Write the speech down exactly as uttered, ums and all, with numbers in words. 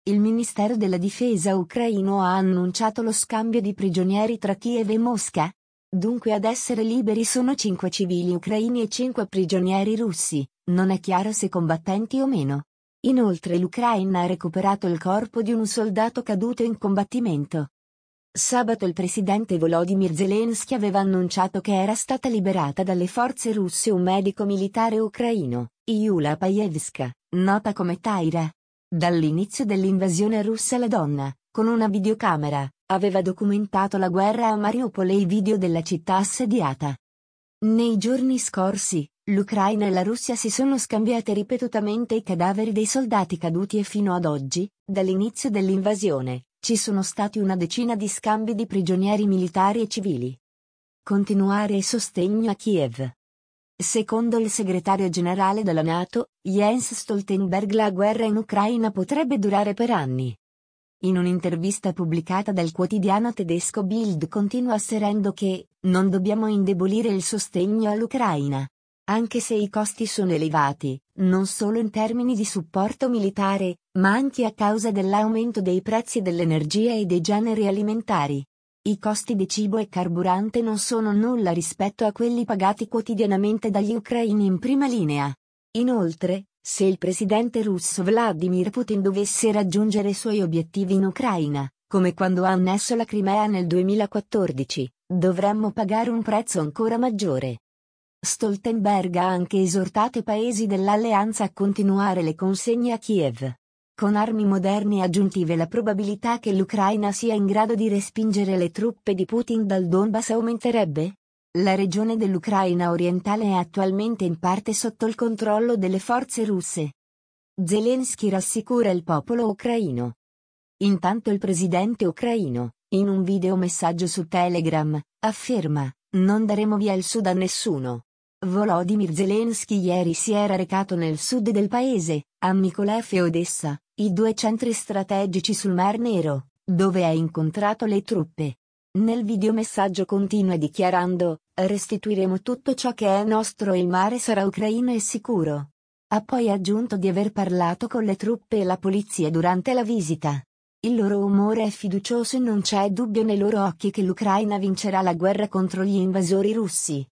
Il Ministero della Difesa ucraino ha annunciato lo scambio di prigionieri tra Kiev e Mosca. Dunque ad essere liberi sono cinque civili ucraini e cinque prigionieri russi, non è chiaro se combattenti o meno. Inoltre l'Ucraina ha recuperato il corpo di un soldato caduto in combattimento. Sabato il presidente Volodymyr Zelensky aveva annunciato che era stata liberata dalle forze russe un medico militare ucraino, Yulia Payevska, nota come Taira. Dall'inizio dell'invasione russa la donna, con una videocamera, aveva documentato la guerra a Mariupol e i video della città assediata. Nei giorni scorsi, l'Ucraina e la Russia si sono scambiate ripetutamente i cadaveri dei soldati caduti e fino ad oggi, dall'inizio dell'invasione, ci sono stati una decina di scambi di prigionieri militari e civili. Continuare il sostegno a Kiev. Secondo il segretario generale della NATO, Jens Stoltenberg, la guerra in Ucraina potrebbe durare per anni. In un'intervista pubblicata dal quotidiano tedesco Bild continua asserendo che non dobbiamo indebolire il sostegno all'Ucraina. Anche se i costi sono elevati, non solo in termini di supporto militare, ma anche a causa dell'aumento dei prezzi dell'energia e dei generi alimentari. I costi di cibo e carburante non sono nulla rispetto a quelli pagati quotidianamente dagli ucraini in prima linea. Inoltre, se il presidente russo Vladimir Putin dovesse raggiungere i suoi obiettivi in Ucraina, come quando ha annesso la Crimea nel duemilaquattordici, dovremmo pagare un prezzo ancora maggiore. Stoltenberg ha anche esortato i paesi dell'alleanza a continuare le consegne a Kiev. Con armi moderne e aggiuntive la probabilità che l'Ucraina sia in grado di respingere le truppe di Putin dal Donbass aumenterebbe? La regione dell'Ucraina orientale è attualmente in parte sotto il controllo delle forze russe. Zelensky rassicura il popolo ucraino. Intanto il presidente ucraino, in un videomessaggio su Telegram, afferma: "Non daremo via il Sud a nessuno". Volodymyr Zelensky ieri si era recato nel sud del paese, a Mykolaiv e Odessa, i due centri strategici sul Mar Nero, dove ha incontrato le truppe. Nel videomessaggio continua dichiarando: "Restituiremo tutto ciò che è nostro e il mare sarà ucraino e sicuro". Ha poi aggiunto di aver parlato con le truppe e la polizia durante la visita. Il loro umore è fiducioso e non c'è dubbio nei loro occhi che l'Ucraina vincerà la guerra contro gli invasori russi.